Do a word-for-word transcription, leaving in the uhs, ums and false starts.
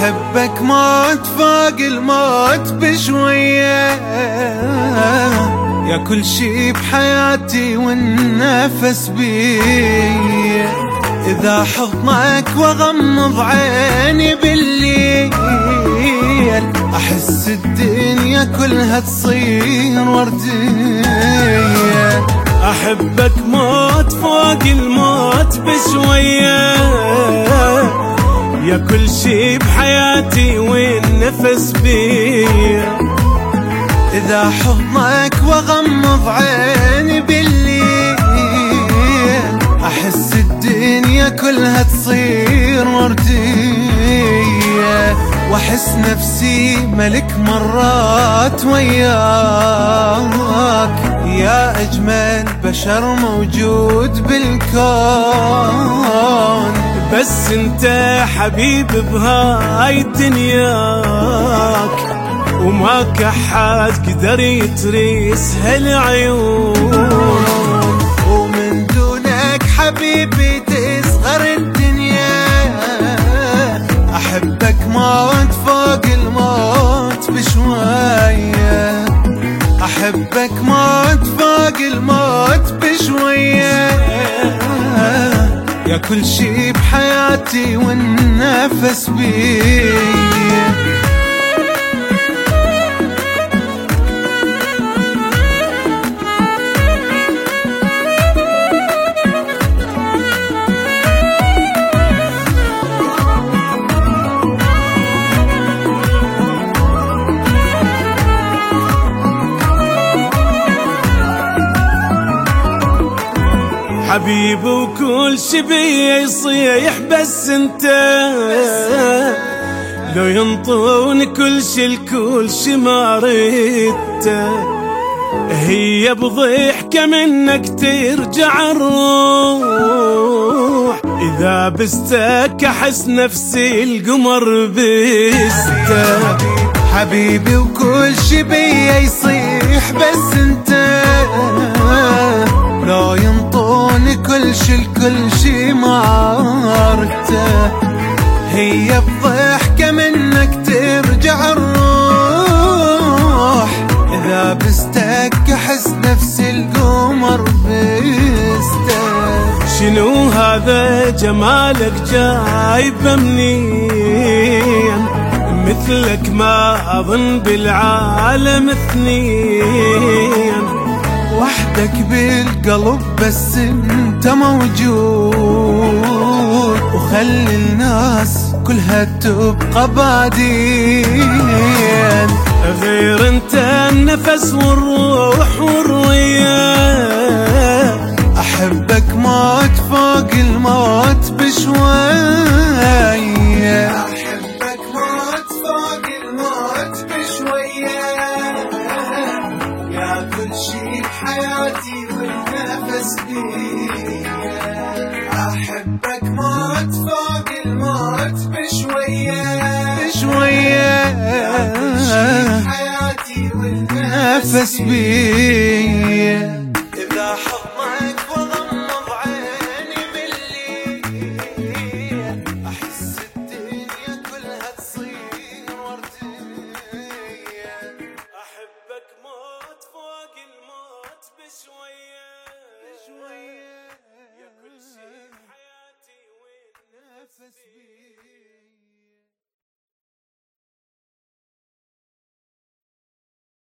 أحبك موت فوق الموت بشوية، يا كل شي بحياتي والنفس بي. إذا حضنك وأغمض عيني بالليل، أحس الدنيا كلها تصير وردية. أحبك موت فوق الموت بشوية، يا كل شي بحياتي والنفس بي. إذا حضنك وأغمض عيني بالليل، أحس الدنيا كلها تصير وردية. وأحس نفسي ملك مرات وياك، يا أجمل بشر موجود بالكون. بس انت حبيب بهاي الدنياك، وماك أحد قدر يتريس هالعيون. ومن دونك حبيبي تصغر الدنيا. أحبك موت فوق الموت بشوية، أحبك موت فوق الموت بشوية، يا كل شي بحياتي والنفس بي. حبيبي وكل شي بيا يصيح، بس انت لو ينطوني كل شي الكل شي ما ريته. هي بضحكة منك ترجع الروح، إذا بستك أحس نفسي القمر بسته. حبيبي وكل شي بيا يصيح، بس انت لو ينطوني كل شي الكل شي ما عرفته. هي بضحكة منك ترجع الروح، إذا بستك أحس نفسي القمر بسته. شنو هذا جمالك جايبه منين؟ مثلك ما أظن بالعالم اثنين. وحدك بالقلب بس انت موجود، وخلي الناس كلها تبقى بعدين. غير انت النفس والروح والرياح. أحبك موت فوق الموت بشوية، أحبك موت فوق الموت بشوية، يا كل شي بحياتي والنفس بي. أحبك موت فوق الموت بشوية بشوية، يا كل شي بحياتي والنفس بي. إذا حضنك وأغمض عيني بالليل، أحس الدنيا كلها تصير وردية. أحبك موت فوق الموت بشوية.